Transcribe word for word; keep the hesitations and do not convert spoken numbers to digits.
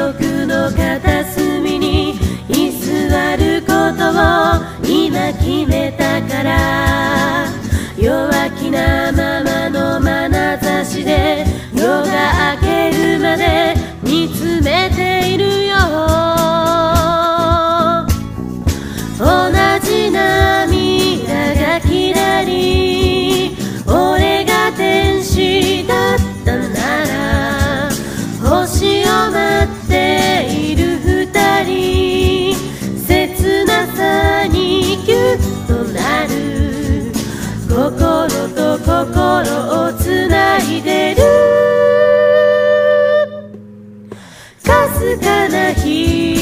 奥の片隅に居座ることを今決めたから、弱気なままの眼差しで夜が明けるまで見つめているよ。同じ涙がきらり、俺が天使だったなら、星を待っている二人、切なさにギュッとなる、心と心をつないでる。かすかな日